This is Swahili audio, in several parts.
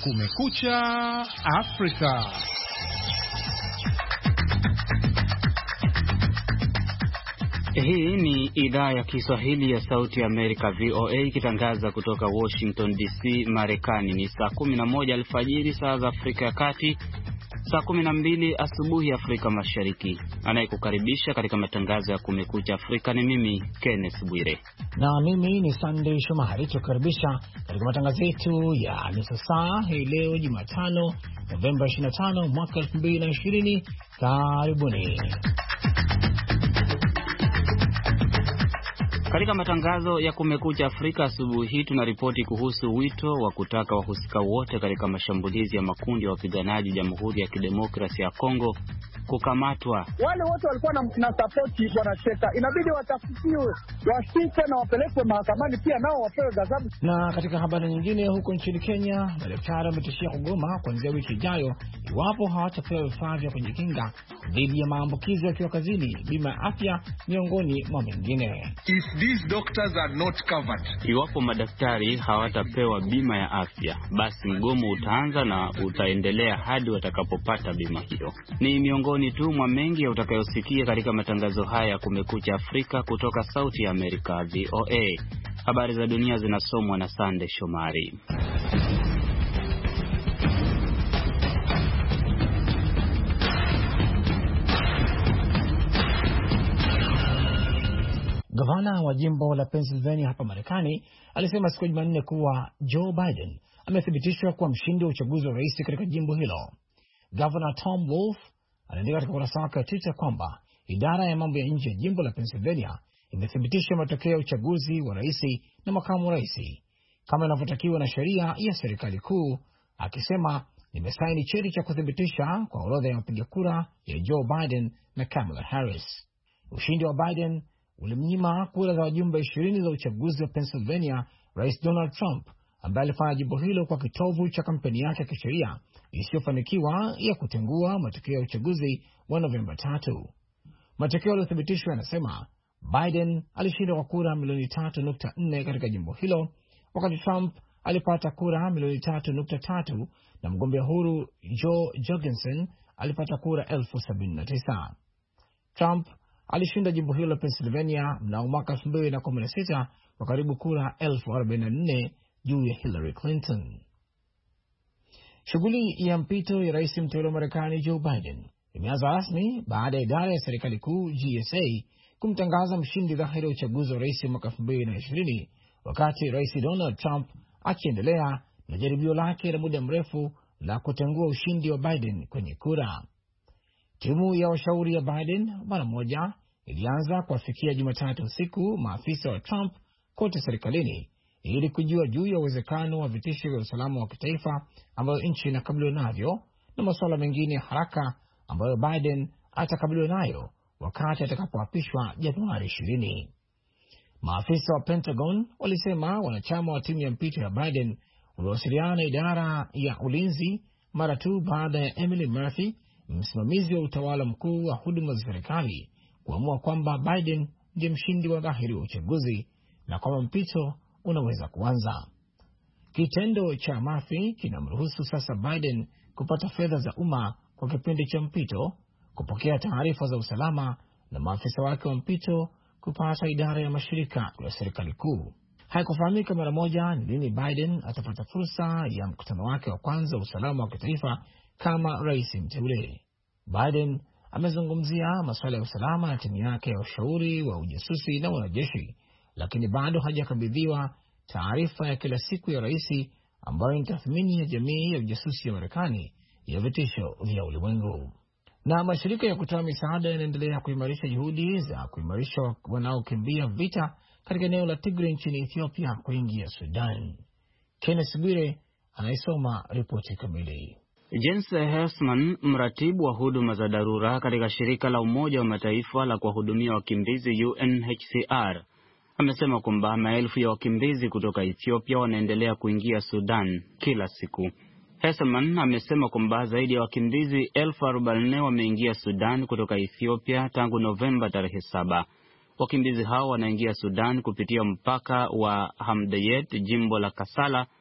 Kumekucha Afrika. Hii ni idhaa ya Kiswahili ya Sauti ya Amerika VOA ikitangaza kutoka Washington DC, Marekani. Ni saa 11 alfajiri saa za Afrika ya Kati, saa 12 asubuhi Afrika Mashariki. Anayekukaribisha katika matangazo ya Kumekucha Afrika ni mimi Kenneth Bwire. Na mimi ni Sunday Shomari, tukaribisha katika matangazo yetu ya nusu saa hii leo Jumatano, Novemba 25 mwaka 2020. Karibuni. Katika matangazo ya Kumekucha Afrika asubuhi hii tunaripoti kuhusu wito wa kutaka wahusika wote katika mashambulizi ya makundi ya wapiganaji Jamhuri ya Kidemokrasia ya Kongo kukamatwa. Wale wote walikuwa na support wanacheka, inabidi watafutiwe, washikwe na wapelekwe mahakamani, pia nao wapewe ghadhabu. Na katika habari nyingine, huko nchini Kenya, madaktari wametishia kugoma kuanzia wiki ijayo iwapo hawatapewa vifaa vya kujikinga dhidi ya maambukizi wakiwa kazini, bima ya afya miongoni mwa mengine. If these doctors are not covered, iwapo madaktari hawatapewa bima ya afya, basi mgomo utaanza na utaendelea hadi watakapopata bima hiyo. Ni miongoni tu mwa mengi ya utakayosikia katika matangazo haya ya Kumekucha Afrika kutoka Sauti ya Amerika VOA. Habari za dunia zinasomwa na Sunday Shomari. Gavana wa jimbo la Pennsylvania hapa Marekani alisema siku ya Jumanne kuwa Joe Biden amethibitishwa kuwa mshindi wa uchaguzi wa rais katika jimbo hilo. Gavana Tom Wolf anaandika katika ukurasa wake wa Twitter kwamba idara ya mambo ya nje ya jimbo la Pennsylvania imethibitisha matokeo ya uchaguzi wa rais na makamu wa rais kama inavyotakiwa na sheria ya serikali kuu, akisema nimesaini cheti cha kuthibitisha kwa orodha ya wapiga kura ya Joe Biden na Kamala Harris. Ushindi wa Biden ulimnyima kura za wajumbe 20 za uchaguzi wa Pennsylvania Rais Donald Trump, ambaye alifanya jimbo hilo kwa kitovu cha kampeni yake ya kisheria isiyofanikiwa ya kutengua matokeo ya uchaguzi wa Novemba 3. Matokeo yaliyothibitishwa yanasema Biden alishinda kwa kura milioni 3.4 katika jimbo hilo, wakati Trump alipata kura milioni 3.3 na mgombea huru Joe Jorgensen alipata kura 79,000. Trump alishinda jimbo hilo la Pennsylvania mnamo mwaka 2016 kwa karibu kura 44,000 juu ya Hillary Clinton. Shughuli ya mpito ya rais mteule wa Marekani Joe Biden imeanza rasmi baada ya idara ya serikali kuu GSA kumtangaza mshindi dhahiri wa uchaguzi wa rais mwaka 2020, wakati rais Donald Trump akiendelea na jaribio lake la muda mrefu la kutengua ushindi wa Biden kwenye kura. Timu ya washauri ya Biden mara moja ilianza kuwafikia Jumatatu usiku maafisa wa Trump kote serikalini ili kujua juu ya uwezekano wa vitisho vya usalama wa kitaifa ambayo nchi inakabiliwa navyo na masuala mengine ya haraka ambayo Biden atakabiliwa nayo wakati atakapoapishwa Januari 20. Maafisa wa Pentagon walisema wanachama wa timu ya mpito ya Biden waliwasiliana na idara ya ulinzi mara tu baada ya Emily Murphy, msimamizi wa utawala mkuu wa huduma za serikali, kuamua kwamba Biden ndiye mshindi wa dhahiri wa uchaguzi na kwamba mpito unaweza kuanza. Kitendo cha Murphy kinamruhusu sasa Biden kupata fedha za umma kwa kipindi cha mpito, kupokea taarifa za usalama na maafisa wake wa mpito kupata idara ya mashirika ya serikali kuu. Haikufahamika mara moja ni lini Biden atapata fursa ya mkutano wake wa kwanza wa usalama wa kitaifa kama rais mteule. Biden amezungumzia masuala ya usalama na timu yake ya ushauri wa ujasusi na wanajeshi, lakini bado hajakabidhiwa taarifa ya kila siku ya rais ambayo ni tathmini ya jamii ya ujasusi ya Marekani ya vitisho vya ulimwengu. Na mashirika ya kutoa misaada yanaendelea kuimarisha juhudi za kuimarisha wanaokimbia vita katika eneo la Tigray nchini Ethiopia kuingia Sudan. Kenneth Bwire anaisoma ripoti kamili. Jens Hersman, mratibu wa huduma za dharura katika shirika la Umoja wa Mataifa la kuwahudumia wakimbizi UNHCR, amesema kwamba maelfu ya wakimbizi kutoka Ethiopia wanaendelea kuingia Sudan kila siku. Hersman amesema kwamba zaidi ya wakimbizi 40,000 wameingia Sudan kutoka Ethiopia tangu Novemba tarehe 7. Wakimbizi hao wanaingia Sudan kupitia mpaka wa Hamdayet, jimbo la Kasala,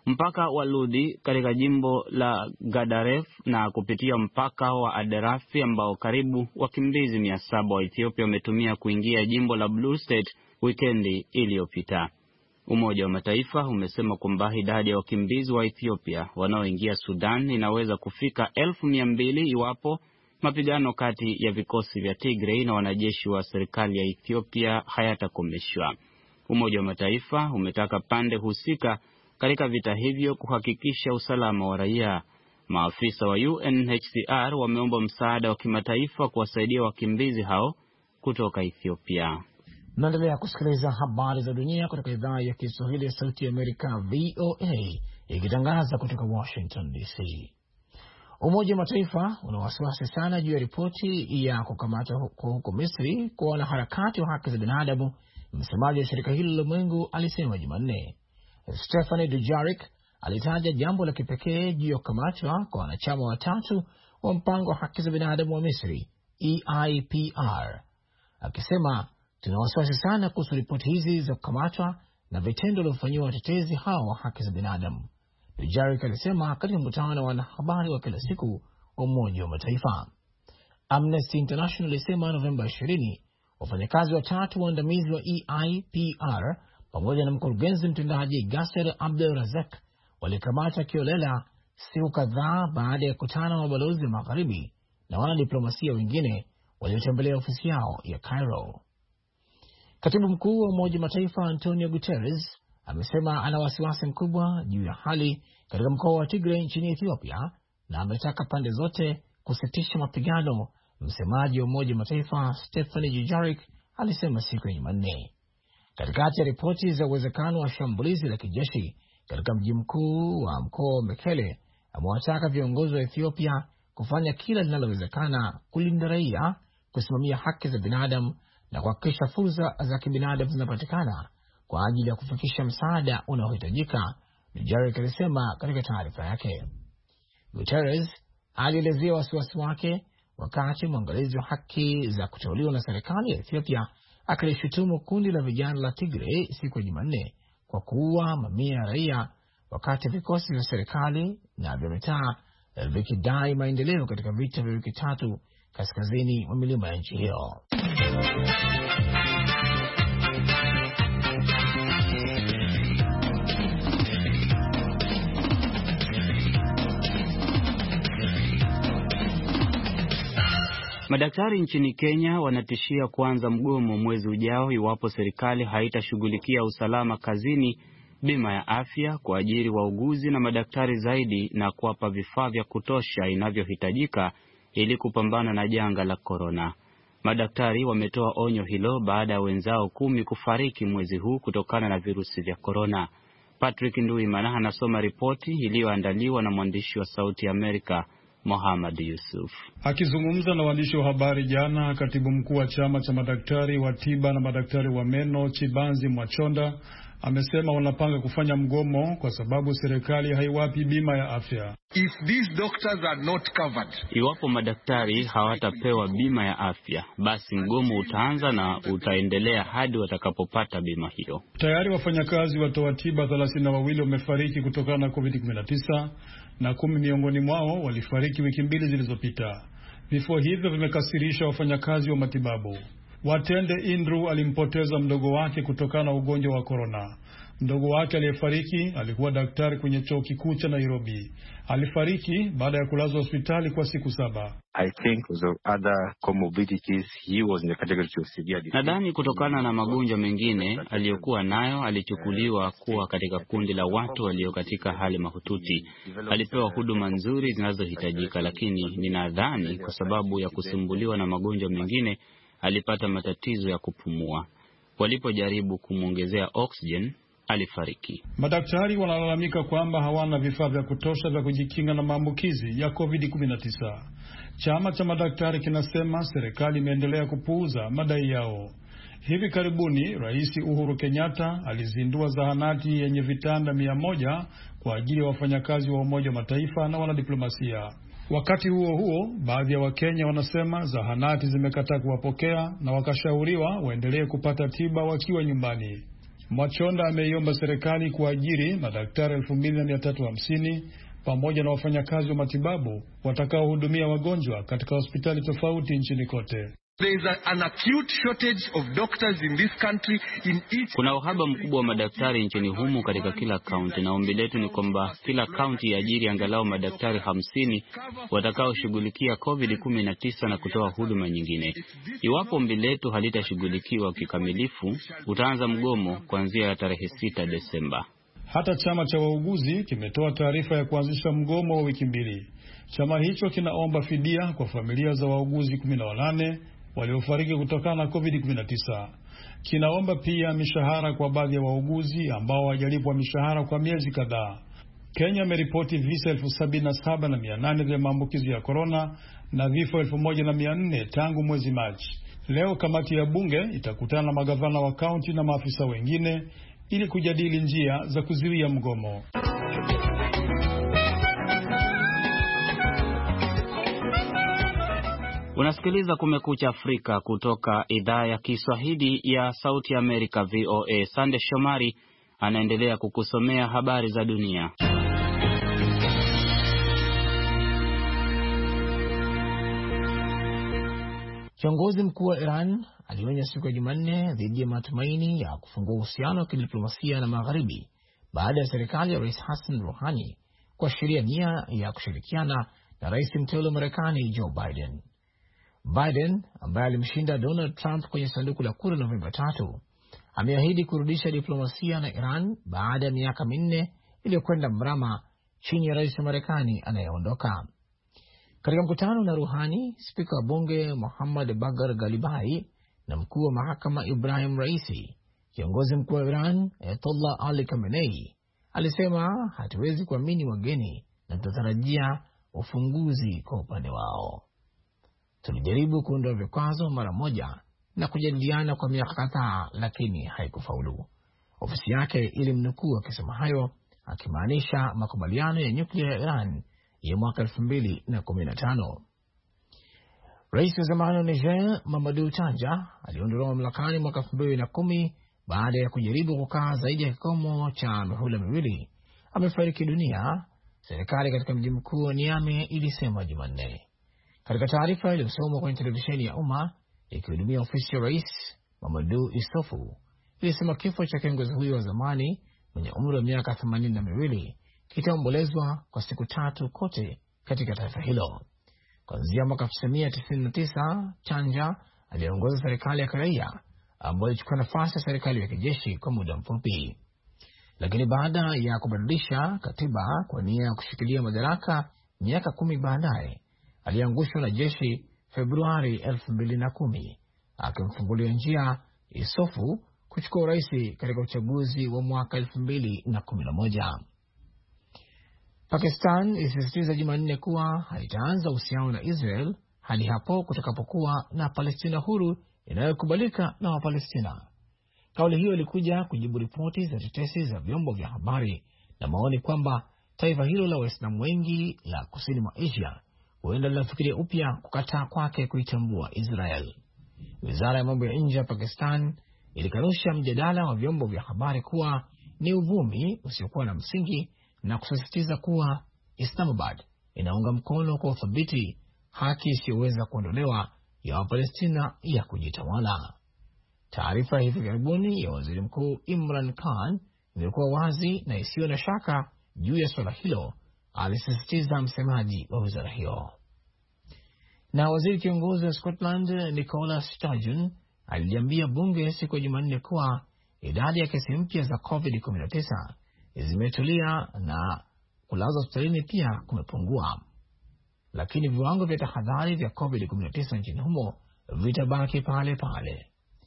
Mpaka wa Ludi katika jimbo la Gadaref na kupitia mpaka wa Aderafi ambao karibu wakimbizi 700 wa Ethiopia wametumia kuingia jimbo la Blue State wikendi iliyopita. Umoja wa Mataifa umesema kwamba idadi ya wakimbizi wa Ethiopia wanaoingia Sudan inaweza kufika 200,000 iwapo mapigano kati ya vikosi vya Tigray na wanajeshi wa serikali ya Ethiopia hayatakomeshwa. Umoja wa Mataifa umetaka pande husika katika vita hivyo kuhakikisha usalama wa raia. Maafisa wa UNHCR wameomba msaada wa kimataifa kuwasaidia wakimbizi hao kutoka Ethiopia. Naendelea kusikiliza habari za dunia kutoka idhaa ya Kiswahili ya Sauti ya Amerika, VOA, ikitangaza kutoka Washington DC. Umoja wa Mataifa una wasiwasi sana juu ya ripoti ya kukamatwa huko Misri kwa wanaharakati wa haki za binadamu. Msemaji wa shirika hilo la ulimwengu alisema Jumanne. Stephane Dujarric alitaja jambo la kipekee juu ya kukamatwa kwa wanachama watatu wa mpango wa haki za binadamu wa Misri, EIPR, akisema, tuna wasiwasi sana kuhusu ripoti hizi za kukamatwa na vitendo vilivyofanyiwa watetezi hao wa haki za binadamu. Dujarric alisema katika mkutano na wanahabari wa kila siku wa Umoja wa Mataifa. Amnesty International ilisema Novemba 20 wafanyakazi watatu waandamizi wa EIPR pamoja na mkurugenzi mtendaji Gasser Abdel Razak walikamata kiolela siku kadhaa baada ya kukutana na mabalozi wa magharibi na wanadiplomasia wengine waliotembelea ofisi yao ya Cairo. Katibu mkuu wa Umoja wa Mataifa Antonio Guterres amesema ana wasiwasi mkubwa juu ya hali katika mkoa wa Tigray nchini Ethiopia na ametaka pande zote kusitisha mapigano. Msemaji wa Umoja wa Mataifa Stephane Dujarric alisema siku ya Jumanne. Katikati ya ripoti za uwezekano wa shambulizi la kijeshi katika mji mkuu wa mkoa wa Mekele, amewataka viongozi wa Ethiopia kufanya kila linalowezekana kulinda raia, kusimamia haki za binadamu na kuhakikisha fursa za kibinadamu zinapatikana kwa ajili ya kufikisha msaada unaohitajika, Dujarric alisema katika taarifa yake. Guterres alielezea wasiwasi wake wakati mwangalizi wa haki za kuteuliwa na serikali ya Ethiopia akilishutumu kundi la vijana la Tigray siku ya Jumanne kwa kuua mamia ya raia wakati vikosi vya serikali na vya mitaa vikidai maendeleo katika vita vya wiki 3 kaskazini mwa milima ya nchi hiyo. Madaktari nchini Kenya wanatishia kuanza mgomo mwezi ujao iwapo serikali haitashughulikia usalama kazini, bima ya afya, kuajiri wauguzi na madaktari zaidi na kuwapa vifaa vya kutosha inavyohitajika ili kupambana na janga la korona. Madaktari wametoa onyo hilo baada ya wenzao 10 kufariki mwezi huu kutokana na virusi vya korona. Patrick Nduimana anasoma ripoti iliyoandaliwa na mwandishi wa Sauti ya Amerika Mohamed Yusuf. Akizungumza na waandishi wa habari jana, katibu mkuu wa chama cha madaktari wa tiba na madaktari wa meno Chibanzi Mwachonda amesema wanapanga kufanya mgomo kwa sababu serikali haiwapi bima ya afya. If these doctors are not covered, iwapo madaktari hawatapewa bima ya afya, basi mgomo utaanza na utaendelea hadi watakapopata bima hiyo. Tayari wafanyakazi watoa tiba 32 wamefariki kutokana na COVID-19 na 10 miongoni mwao walifariki wiki 2 zilizopita. Vifo hivyo vimekasirisha wafanyakazi wa matibabu. Watende Indru alimpoteza mdogo wake kutokana na ugonjwa wa korona. Mdogo wake aliyefariki alikuwa daktari kwenye chuo kikuu cha Nairobi. Alifariki baada ya kulazwa hospitali kwa siku 7. I think the other comorbidities he was in the category of severe disease. Nadhani kutokana na magonjwa mengine aliyokuwa nayo alichukuliwa kuwa katika kundi la watu walio katika hali mahututi. Alipewa huduma nzuri zinazohitajika, lakini ninadhani kwa sababu ya kusumbuliwa na magonjwa mengine alipata matatizo ya kupumua. Walipojaribu kumwongezea oxygen, alifariki. Madaktari wanalalamika kwamba hawana vifaa vya kutosha vya kujikinga na maambukizi ya COVID-19. Chama cha madaktari kinasema serikali imeendelea kupuuza madai yao. Hivi karibuni Rais Uhuru Kenyatta alizindua zahanati yenye vitanda 100 kwa ajili ya wafanyakazi wa Umoja wa Mataifa na wanadiplomasia. Wakati huo huo, baadhi ya Wakenya wanasema zahanati zimekataa kuwapokea na wakashauriwa waendelee kupata tiba wakiwa nyumbani. Mwachonda ameiomba serikali kuajiri madaktari 2350 pamoja na wafanyakazi wa matibabu watakaohudumia wagonjwa katika hospitali tofauti nchini kote. Kuna uhaba mkubwa wa madaktari nchini humu katika kila kaunti, na ombi letu ni kwamba kila kaunti iajiri angalau madaktari 50 watakaoshughulikia COVID-19 na kutoa huduma nyingine. Iwapo ombi letu halitashughulikiwa kikamilifu, utaanza mgomo kuanzia tarehe 6 Desemba. Hata chama cha wauguzi kimetoa taarifa ya kuanzisha mgomo wa wiki 2. Chama hicho kinaomba fidia kwa familia za wauguzi 18 waliofariki kutokana na COVID-19. Kinaomba pia mishahara kwa baadhi ya wauguzi ambao hawajalipwa mishahara kwa miezi kadhaa. Kenya imeripoti visa 77,800 vya maambukizi ya korona na vifo 1,400 tangu mwezi Machi. Leo kamati ya bunge itakutana na magavana wa kaunti na maafisa wengine ili kujadili njia za kuzuia mgomo. Unasikiliza Kumekucha Afrika kutoka idhaa ya Kiswahili ya Sauti Amerika VOA. Sande Shomari anaendelea kukusomea habari za dunia. Kiongozi mkuu wa Iran alionya siku ya Jumanne dhidi ya matumaini ya kufungua uhusiano wa kidiplomasia na Magharibi baada ya serikali ya Rais Hassan Rouhani kuashiria nia ya kushirikiana na rais mteule wa Marekani Joe Biden. Biden ambaye alimshinda Donald Trump kwenye sanduku la kura Novemba 3 ameahidi kurudisha diplomasia na Iran baada ya miaka 4 iliyokwenda mrama chini ya rais wa Marekani anayeondoka. Katika mkutano na Rouhani, spika wa bunge Muhammad Baghar Ghalibai na mkuu wa mahakama Ibrahim Raisi, kiongozi mkuu wa Iran Ayatollah Ali Khamenei alisema hatuwezi kuamini wageni na tunatarajia ufunguzi kwa upande wao. Tulijaribu kuondoa vikwazo mara moja na kujadiliana kwa miaka kadhaa, lakini haikufaulu. Ofisi yake ilimnukuu akisema hayo, akimaanisha makubaliano ya nyuklia ya Iran ya mwaka 2015. Rais wa zamani wa Niger Mamadou Tanja aliondolewa mamlakani mwaka 2010 baada ya kujaribu kukaa zaidi ya kikomo cha mihula miwili. Amefariki dunia, serikali katika mji mkuu wa Niamey ilisema Jumanne. Katika taarifa iliyosomwa kwenye televisheni ya umma ikihudumia ofisi ya rais, Mamadou Issoufou ilisema kifo cha kiongozi huyo wa zamani mwenye umri wa miaka 82 kitaombolezwa kwa siku 3 kote katika taifa hilo. Kuanzia mwaka 1999, Tanja aliongoza serikali ya kiraia ambayo ilichukua nafasi ya serikali ya kijeshi kwa muda mfupi. Lakini baada ya kubadilisha katiba kwa nia ya kushikilia madaraka miaka 10 baadaye, aliangushwa na jeshi Februari 2010, akimfungulia njia Issoufou kuchukua urais katika uchaguzi wa mwaka 2011. Pakistan ilisisitiza Jumanne kuwa haitaanza uhusiano na Israel hadi hapo kutakapokuwa na Palestina huru inayokubalika na Wapalestina. Kauli hiyo ilikuja kujibu ripoti za tetesi za vyombo vya habari na maoni kwamba taifa hilo la Waislamu wengi la kusini mwa Asia huenda linafikiria upya kukataa kwake kuitambua Israel. Wizara ya mambo ya nje ya Pakistan ilikanusha mjadala wa vyombo vya habari kuwa ni uvumi usiokuwa na msingi na kusisitiza kuwa Islamabad inaunga mkono kwa uthabiti haki isiyoweza kuondolewa ya Wapalestina ya kujitawala. Taarifa hivi karibuni ya waziri mkuu Imran Khan ilikuwa wazi na isiyo na shaka juu ya swala hilo, alisisitiza msemaji wa wizara hiyo. Na waziri kiongozi wa Scotland Nicola Sturgeon aliambia bunge siku ya Jumanne kuwa idadi ya kesi mpya za COVID-19 zimetulia na kulazwa hospitalini pia kumepungua, lakini viwango vya tahadhari vya COVID-19 nchini humo vitabaki pale pale.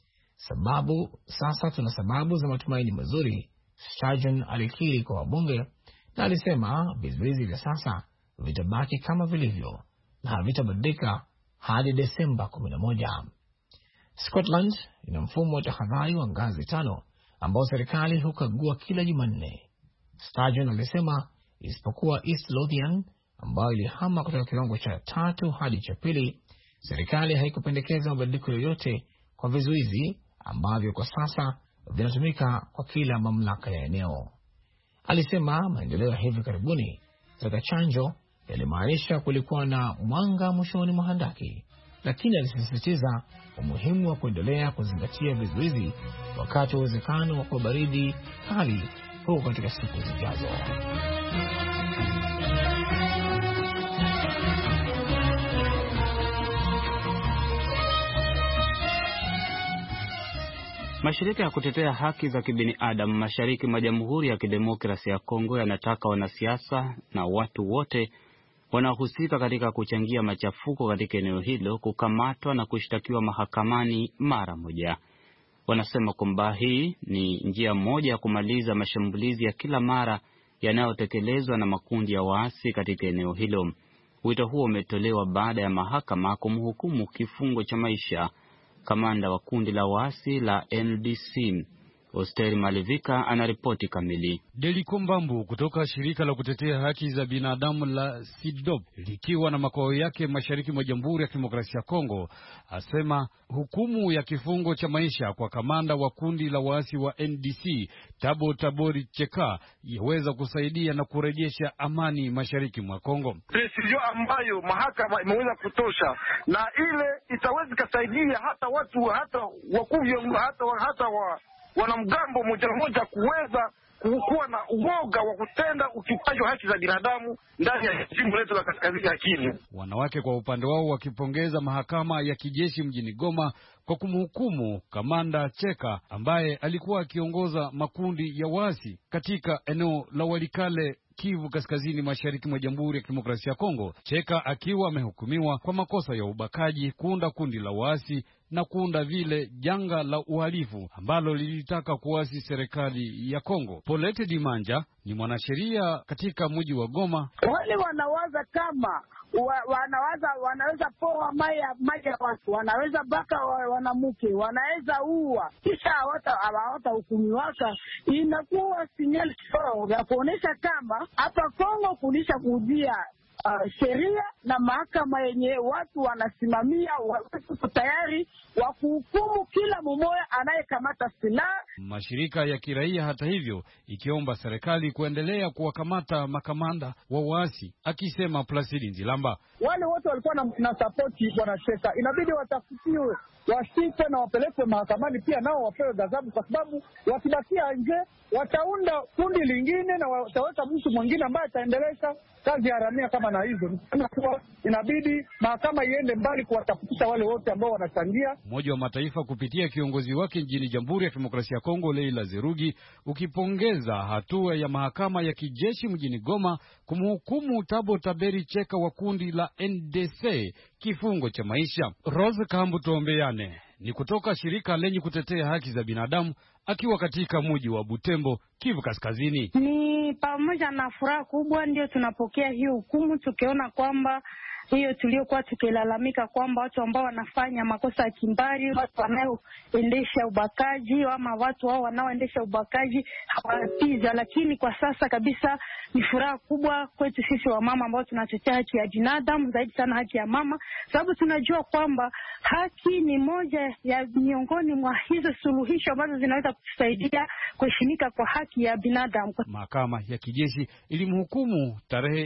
Sasa tuna sababu za matumaini mazuri, Sturgeon alikiri kwa wabunge, na alisema vizuizi vya sasa vitabaki kama vilivyo na havitabadilika hadi Desemba 11. Scotland ina mfumo wa tahadhari wa ngazi 5 ambao serikali hukagua kila Jumanne. Sturgeon alisema isipokuwa East Lothian ambayo ilihama kutoka kiwango cha 3 hadi cha 2, serikali haikupendekeza mabadiliko yoyote kwa vizuizi ambavyo kwa sasa vinatumika kwa kila mamlaka ya eneo. Alisema maendeleo ya hivi karibuni katika chanjo yalimaanisha kulikuwa na mwanga mwishoni mwa handaki, lakini alisisitiza umuhimu wa kuendelea kuzingatia vizuizi wakati wa uwezekano wa baridi kali huko katika siku zijazo. Mashirika ya kutetea haki za kibinadamu mashariki mwa Jamhuri ya Kidemokrasia ya Kongo yanataka wanasiasa na watu wote wanaohusika katika kuchangia machafuko katika eneo hilo kukamatwa na kushtakiwa mahakamani mara moja. Wanasema kwamba hii ni njia moja ya kumaliza mashambulizi ya kila mara yanayotekelezwa na makundi ya waasi katika eneo hilo. Wito huo umetolewa baada ya mahakama kumhukumu kifungo cha maisha kamanda wa kundi la waasi la NDC. Osteri Malivika anaripoti kamili. Deliko Mbambu kutoka shirika la kutetea haki za binadamu la SIDOP likiwa na makao yake mashariki mwa Jamhuri ya Kidemokrasia ya Kongo asema hukumu ya kifungo cha maisha kwa kamanda wa kundi la waasi wa NDC Tabori Cheka yaweza kusaidia na kurejesha amani mashariki mwa Kongo. Decision ambayo mahakama imeweza kutosha na ile itaweza kusaidia hata watu hata wakuu hata wanamgambo moja kuweza kuwa na uoga wa kutenda ukiukaji wa haki za binadamu ndani ya jimbo letu la kaskazini ya Kivu. Wanawake kwa upande wao wakipongeza mahakama ya kijeshi mjini Goma kwa kumhukumu kamanda Cheka ambaye alikuwa akiongoza makundi ya waasi katika eneo la Walikale, Kivu kaskazini mashariki mwa Jamhuri ya Kidemokrasia ya Kongo. Cheka akiwa amehukumiwa kwa makosa ya ubakaji, kuunda kundi la waasi na kuunda vile janga la uhalifu ambalo lilitaka kuasi serikali ya Kongo. Polete Dimanja ni mwanasheria katika mji wa Goma. Wale wanawaza kama wanaweza poa maji ya watu, wanaweza baka wanamke, wanaweza uwa, kisha hawatahukumiwaka. Inakuwa sinyali ya kuonesha kama hapa Kongo kulisha kujia sheria na mahakama yenye watu wanasimamia, wako tayari wa kuhukumu kila mmoja anayekamata silaha. Mashirika ya kiraia hata hivyo ikiomba serikali kuendelea kuwakamata makamanda wa waasi, akisema Placide Nzilamba wale wote walikuwa na support bwana Cheka inabidi watafutiwe, washikwe na wapelekwe mahakamani, pia nao wapewe ghadhabu, kwa sababu wakibakia nje wataunda kundi lingine na wataweka mtu mwingine ambaye ataendelesha kazi ya haramia kama na hizo. Inabidi mahakama iende mbali kuwatafutisha wale wote ambao wanachangia. Umoja wa Mataifa kupitia kiongozi wake nchini Jamhuri ya Kidemokrasia ya Kongo Leila Zerugi ukipongeza hatua ya mahakama ya kijeshi mjini Goma kumhukumu Tabori Cheka wa kundi la NDC kifungo cha maisha. Rose Kambu Tuombeane ni kutoka shirika lenye kutetea haki za binadamu akiwa katika mji wa Butembo, Kivu Kaskazini. Ni pamoja na furaha kubwa ndio tunapokea hiyo hukumu, tukiona kwamba hiyo tuliokuwa tukilalamika kwamba watu ambao wanafanya makosa ya kimbari, watu wanaoendesha ubakaji ama watu hao wanaoendesha ubakaji hawapizwa, lakini kwa sasa kabisa ni furaha kubwa kwetu sisi wamama ambao tunatetea haki ya binadamu, zaidi sana haki ya mama, sababu tunajua kwamba haki ni moja ya miongoni mwa hizo suluhisho ambazo zinaweza kutusaidia kuheshimika kwa haki ya binadamu. Mahakama ya kijeshi ilimhukumu tarehe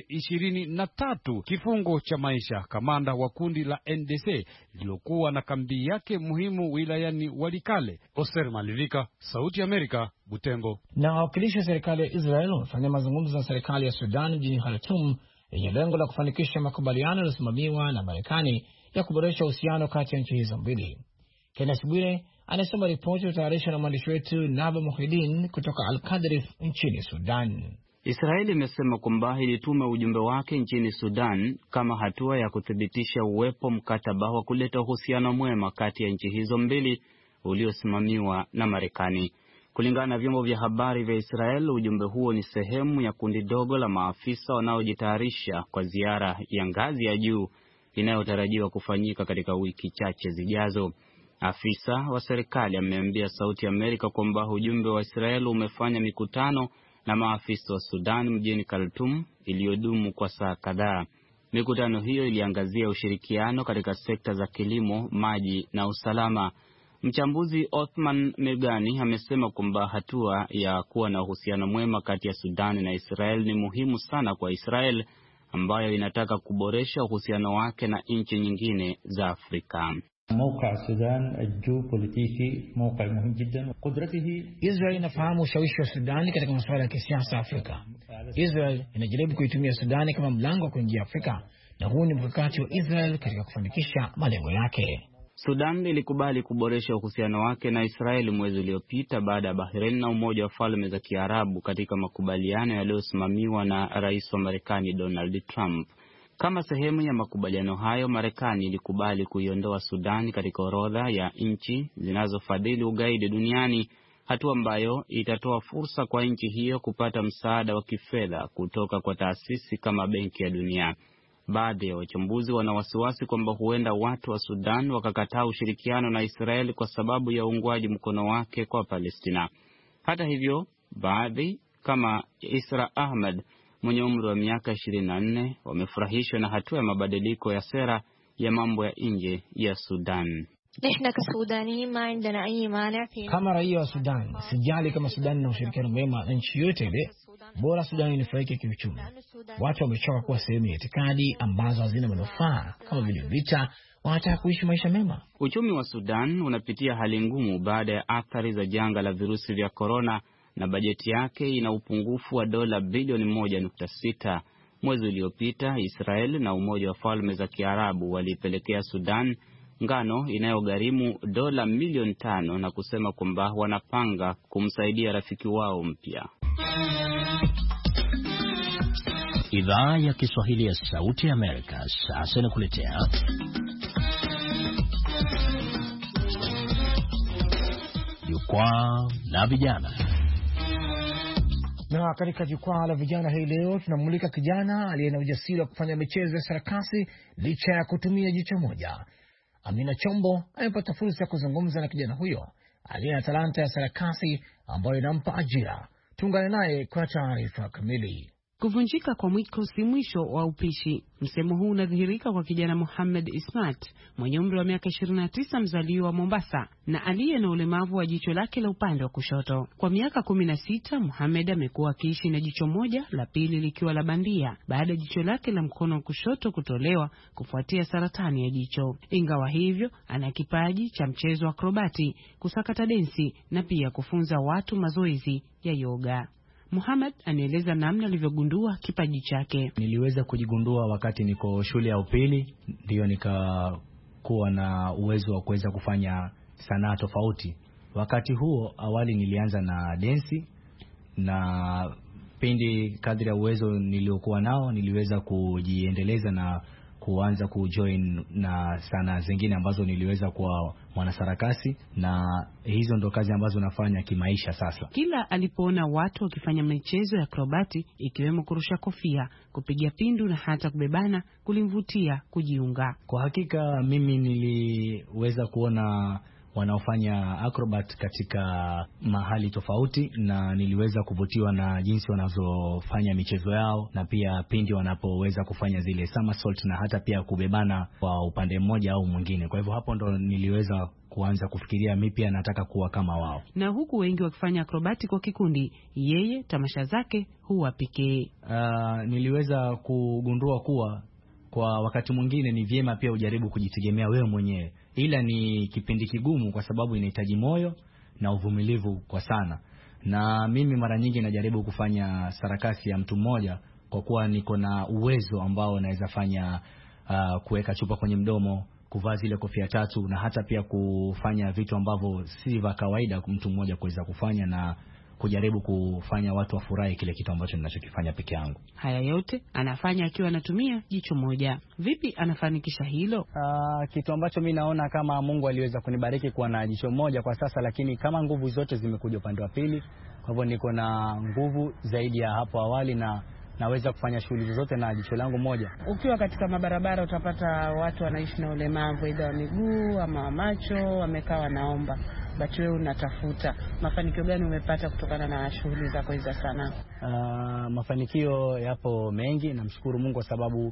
23 kifungo cha maisha kamanda wa kundi la NDC lilokuwa na kambi yake muhimu wilayani Walikale. Oser Malivika, Sauti ya Amerika, Butembo. Na wawakilishi wa serikali ya Israel wamefanya mazungumzo na serikali ya Sudan mjini Khartoum yenye lengo la kufanikisha makubaliano yaliyosimamiwa na Marekani ya kuboresha uhusiano kati ya nchi hizo mbili. Kenneth Bwire anasoma ripoti iliyotayarishwa na mwandishi wetu Naba Muhidin kutoka Al-Qadarif nchini Sudan. Israeli imesema kwamba ilituma ujumbe wake nchini Sudan kama hatua ya kuthibitisha uwepo mkataba wa kuleta uhusiano mwema kati ya nchi hizo mbili uliosimamiwa na Marekani. Kulingana na vyombo vya habari vya Israel, ujumbe huo ni sehemu ya kundi dogo la maafisa wanaojitayarisha kwa ziara ya ngazi ya juu inayotarajiwa kufanyika katika wiki chache zijazo. Afisa wa serikali ameambia Sauti ya Amerika kwamba ujumbe wa Israel umefanya mikutano na maafisa wa Sudan mjini Khartoum iliyodumu kwa saa kadhaa. Mikutano hiyo iliangazia ushirikiano katika sekta za kilimo, maji na usalama. Mchambuzi Othman Megani amesema kwamba hatua ya kuwa na uhusiano mwema kati ya Sudan na Israel ni muhimu sana kwa Israel ambayo inataka kuboresha uhusiano wake na nchi nyingine za Afrika. Israel inafahamu ushawishi wa Sudani katika masuala ya kisiasa Afrika. Israel inajaribu kuitumia Sudani kama mlango wa kuingia Afrika, na huu ni mkakati wa Israel katika kufanikisha malengo yake. Sudan ilikubali kuboresha uhusiano wake na Israeli mwezi uliopita baada ya Bahrain na Umoja wa Falme za Kiarabu katika makubaliano yaliyosimamiwa na Rais wa Marekani Donald Trump. Kama sehemu ya makubaliano hayo, Marekani ilikubali kuiondoa Sudan katika orodha ya nchi zinazofadhili ugaidi duniani, hatua ambayo itatoa fursa kwa nchi hiyo kupata msaada wa kifedha kutoka kwa taasisi kama Benki ya Dunia. Baadhi ya wachambuzi wana wasiwasi kwamba huenda watu wa Sudan wakakataa ushirikiano na Israeli kwa sababu ya uungwaji mkono wake kwa Palestina. Hata hivyo, baadhi kama Isra Ahmed mwenye umri wa miaka 24 wamefurahishwa na hatua ya mabadiliko ya sera ya mambo ya nje ya Sudan. Kama raia wa Sudan, sijali kama Sudan na ushirikiano mwema na nchi yote ile, bora Sudan inufaike kiuchumi. Watu wamechoka kuwa sehemu ya itikadi ambazo hazina manufaa kama vile vita, wanataka kuishi maisha mema. Uchumi wa Sudan unapitia hali ngumu baada ya athari za janga la virusi vya korona, na bajeti yake ina upungufu wa dola bilioni 1.6. Mwezi uliopita, Israeli na Umoja wa Falme za Kiarabu walipelekea Sudan ngano inayogharimu dola milioni 5 na kusema kwamba wanapanga kumsaidia rafiki wao mpya. Idhaa ya Kiswahili ya Sauti ya Amerika sasa inakuletea Jukwaa la Vijana. Na katika Jukwaa la Vijana hii leo tunamulika kijana aliye na ujasiri wa kufanya michezo ya sarakasi licha ya kutumia jicho moja. Amina Chombo amepata fursa ya kuzungumza na kijana huyo aliye na talanta ya sarakasi ambayo inampa ajira. Tuungane naye kwa taarifa kamili. Kuvunjika kwa mwiko si mwisho wa upishi. Msemo huu unadhihirika kwa kijana Mohamed Ismat mwenye umri wa miaka 29, mzaliwa wa Mombasa na aliye na ulemavu wa jicho lake la upande wa kushoto. Kwa miaka 16, Mohamed amekuwa akiishi na jicho moja, la pili likiwa la bandia, baada ya jicho lake la mkono wa kushoto kutolewa kufuatia saratani ya jicho. Ingawa hivyo, ana kipaji cha mchezo wa akrobati, kusakata densi na pia kufunza watu mazoezi ya yoga. Muhammad anaeleza namna alivyogundua kipaji chake. Niliweza kujigundua wakati niko shule ya upili, ndio nikakuwa na uwezo wa kuweza kufanya sanaa tofauti. Wakati huo awali nilianza na densi, na pindi kadri ya uwezo niliokuwa nao niliweza kujiendeleza na kuanza kujoin na sanaa zingine ambazo niliweza kuwa mwanasarakasi, na hizo ndo kazi ambazo nafanya kimaisha sasa. Kila alipoona watu wakifanya michezo ya akrobati ikiwemo kurusha kofia, kupiga pindu na hata kubebana, kulimvutia kujiunga. Kwa hakika mimi niliweza kuona wanaofanya acrobat katika mahali tofauti, na niliweza kuvutiwa na jinsi wanazofanya michezo yao, na pia pindi wanapoweza kufanya zile somersault na hata pia kubebana kwa upande mmoja au mwingine. Kwa hivyo hapo ndo niliweza kuanza kufikiria mimi pia nataka kuwa kama wao. Na huku wengi wakifanya akrobati kwa kikundi, yeye tamasha zake huwa pekee. Niliweza kugundua kuwa kwa wakati mwingine ni vyema pia ujaribu kujitegemea wewe mwenyewe, ila ni kipindi kigumu kwa sababu inahitaji moyo na uvumilivu kwa sana. Na mimi mara nyingi najaribu kufanya sarakasi ya mtu mmoja kwa kuwa niko na uwezo ambao naweza fanya kuweka chupa kwenye mdomo, kuvaa zile kofia tatu, na hata pia kufanya vitu ambavyo si vya kawaida mtu mmoja kuweza kufanya, na kujaribu kufanya watu wafurahi kile kitu ambacho ninachokifanya peke yangu. Haya yote anafanya akiwa anatumia jicho moja. Vipi anafanikisha hilo? Kitu ambacho mimi naona kama Mungu aliweza kunibariki kuwa na jicho moja kwa sasa, lakini kama nguvu zote zimekuja upande wa pili, kwa hivyo niko na nguvu zaidi ya hapo awali na naweza kufanya shughuli zote na jicho langu moja. Ukiwa katika mabarabara utapata watu wanaishi na ulemavu aidha wa miguu ama wa macho, wamekaa wanaomba. But wewe unatafuta mafanikio gani umepata kutokana na shughuli zako hizo sana? Mafanikio yapo mengi, namshukuru Mungu kwa sababu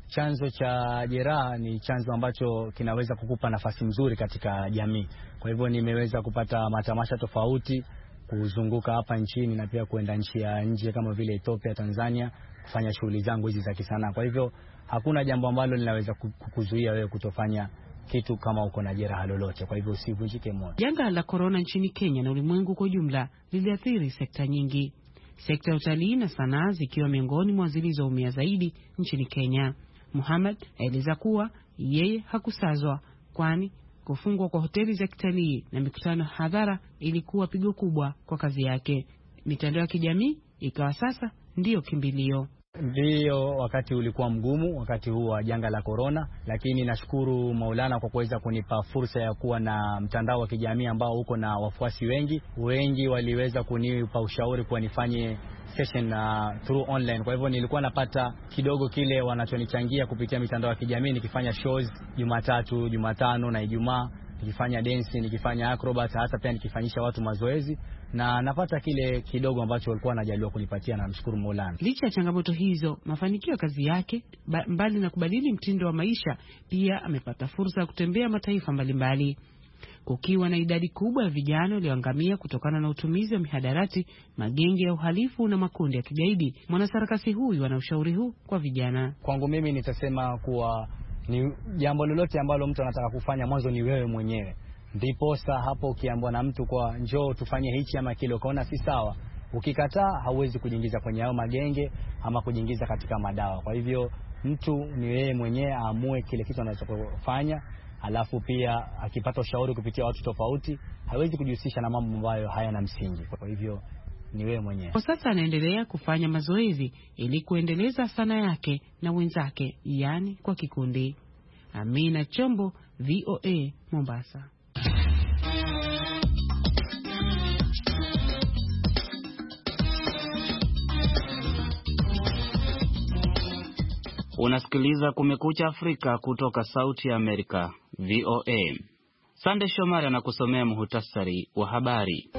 chanzo cha jeraha ni chanzo ambacho kinaweza kukupa nafasi nzuri katika jamii. Kwa hivyo nimeweza kupata matamasha tofauti, kuzunguka hapa nchini na pia kuenda nchi ya nje kama vile Ethiopia, Tanzania, kufanya shughuli zangu hizi za kisanaa. Kwa hivyo hakuna jambo ambalo linaweza kukuzuia wewe kutofanya kitu kama uko na jeraha lolote. Kwa hivyo usivunjike moyo. Janga la corona nchini Kenya na ulimwengu kwa jumla liliathiri sekta nyingi. Sekta ya utalii na sanaa zikiwa miongoni mwa zilizoumia zaidi nchini Kenya. Muhammad aeleza kuwa yeye hakusazwa, kwani kufungwa kwa hoteli za kitalii na mikutano hadhara ilikuwa pigo kubwa kwa kazi yake. Mitandao ya kijamii ikawa sasa ndiyo kimbilio. Ndio, wakati ulikuwa mgumu, wakati huu wa janga la corona, lakini nashukuru Maulana kwa kuweza kunipa fursa ya kuwa na mtandao wa kijamii ambao uko na wafuasi wengi. Wengi waliweza kunipa ushauri kwa nifanye session through online. Kwa hivyo nilikuwa napata kidogo kile wanachonichangia kupitia mitandao ya kijamii, nikifanya shows Jumatatu, Jumatano na Ijumaa, nikifanya dance, nikifanya acrobat, hata pia nikifanyisha watu mazoezi, na napata kile kidogo ambacho walikuwa wanajaliwa kunipatia, na namshukuru Mola. Licha ya changamoto hizo, mafanikio ya kazi yake, mbali na kubadili mtindo wa maisha, pia amepata fursa ya kutembea mataifa mbalimbali. Kukiwa na idadi kubwa ya vijana walioangamia kutokana na utumizi wa mihadarati, magenge ya uhalifu na makundi ya kigaidi, mwanasarakasi huyu ana ushauri huu kwa vijana. Kwangu mimi nitasema kuwa ni jambo lolote ambalo mtu anataka kufanya, mwanzo ni wewe mwenyewe. Ndiposa hapo ukiambiwa na mtu kwa njoo tufanye hichi ama kile, ukaona si sawa, ukikataa hauwezi kujiingiza kwenye hayo magenge ama kujiingiza katika madawa. Kwa hivyo mtu ni yeye mwenyewe aamue kile kitu anachofanya, alafu pia akipata ushauri kupitia watu tofauti, hawezi kujihusisha na mambo ambayo hayana msingi. Kwa hivyo ni wewe mwenyewe. Kwa sasa anaendelea kufanya mazoezi ili kuendeleza sanaa yake na wenzake, yani kwa kikundi. Amina Chombo, VOA, Mombasa. Unasikiliza Kumekucha Afrika kutoka Sauti ya Amerika, VOA. Sande Shomari anakusomea muhtasari wa habari.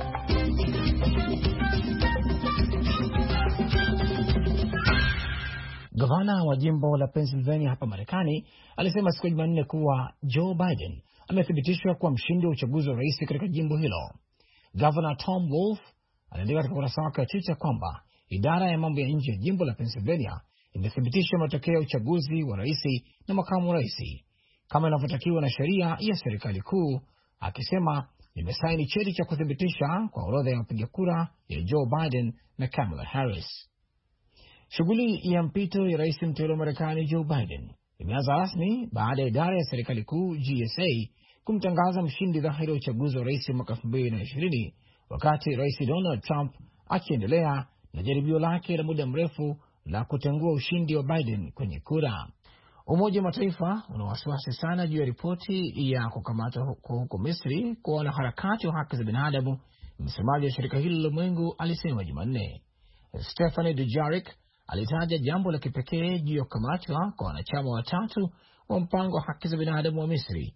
Gavana wa jimbo la Pennsylvania hapa Marekani alisema siku ya Jumanne kuwa Joe Biden amethibitishwa kuwa mshindi wa uchaguzi wa rais katika jimbo hilo. Governor Tom Wolf aliandika katika ukurasa wake wa Twitter kwamba idara ya mambo ya nje ya jimbo la Pennsylvania imethibitisha matokeo ya uchaguzi wa rais na makamu rais kama inavyotakiwa na sheria ya serikali kuu, akisema nimesaini cheti cha kuthibitisha kwa orodha ya wapiga kura ya Joe Biden na Kamala Harris. Shughuli ya mpito ya rais mteule wa Marekani Joe Biden imeanza rasmi baada ya idara ya serikali kuu GSA kumtangaza mshindi dhahiri wa uchaguzi wa rais wa mwaka 2020, wakati rais Donald Trump akiendelea na jaribio lake la muda mrefu la kutengua ushindi wa Biden kwenye kura. Umoja wa Mataifa una wasiwasi sana juu ya ripoti ya kukamatwa huko Misri kwa wanaharakati wa haki za binadamu, msemaji wa shirika hilo la ulimwengu alisema Jumanne. Stephanie Dujarric alitaja jambo la kipekee juu ya kukamatwa kwa wanachama watatu wa mpango wa haki za binadamu wa Misri,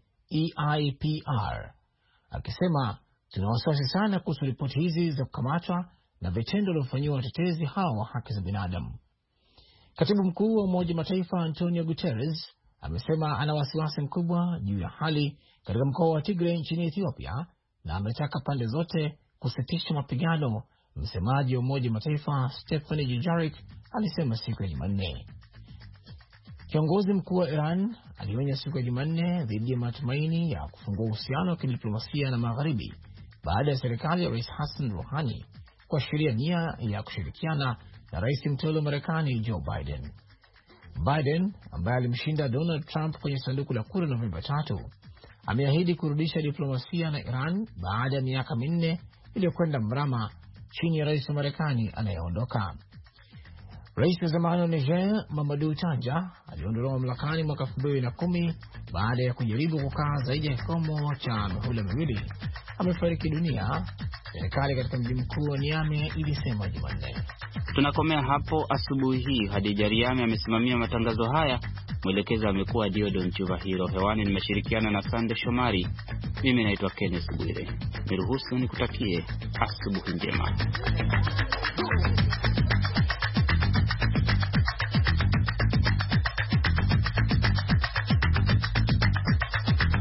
EIPR, akisema tuna wasiwasi sana kuhusu ripoti hizi za kukamatwa na vitendo vilivyofanyiwa watetezi hao wa haki za binadamu. Katibu mkuu wa Umoja wa Mataifa Antonio Guterres amesema ana wasiwasi mkubwa juu ya hali katika mkoa wa Tigray nchini Ethiopia na ametaka pande zote kusitisha mapigano. Msemaji wa Umoja wa Mataifa Stephanie Dujarric alisema siku ya Jumanne. Kiongozi mkuu wa Iran alionya siku ya Jumanne dhidi ya matumaini ya kufungua uhusiano wa kidiplomasia na Magharibi baada ya serikali ya Rais Hassan Rouhani kuashiria nia ya kushirikiana na rais mteule wa Marekani Joe Biden. Biden ambaye alimshinda Donald Trump kwenye sanduku la kura Novemba 3 ameahidi kurudisha diplomasia na Iran baada ya miaka 4 iliyokwenda mrama chini ya rais wa Marekani anayeondoka. Rais wa zamani wa Niger Mamadou Tanja aliondolewa mamlakani mwaka 2010 baada ya kujaribu kukaa zaidi ya kikomo cha mihula miwili. Amefariki dunia, serikali katika mji mkuu wa Niamey ilisema Jumanne. Tunakomea hapo asubuhi hii. Hadija Riami amesimamia matangazo haya, mwelekezi amekuwa Diodon Chuvahiro. Hewani nimeshirikiana na Sande Shomari. Mimi naitwa Kenneth Bwire. Niruhusu nikutakie asubuhi njema.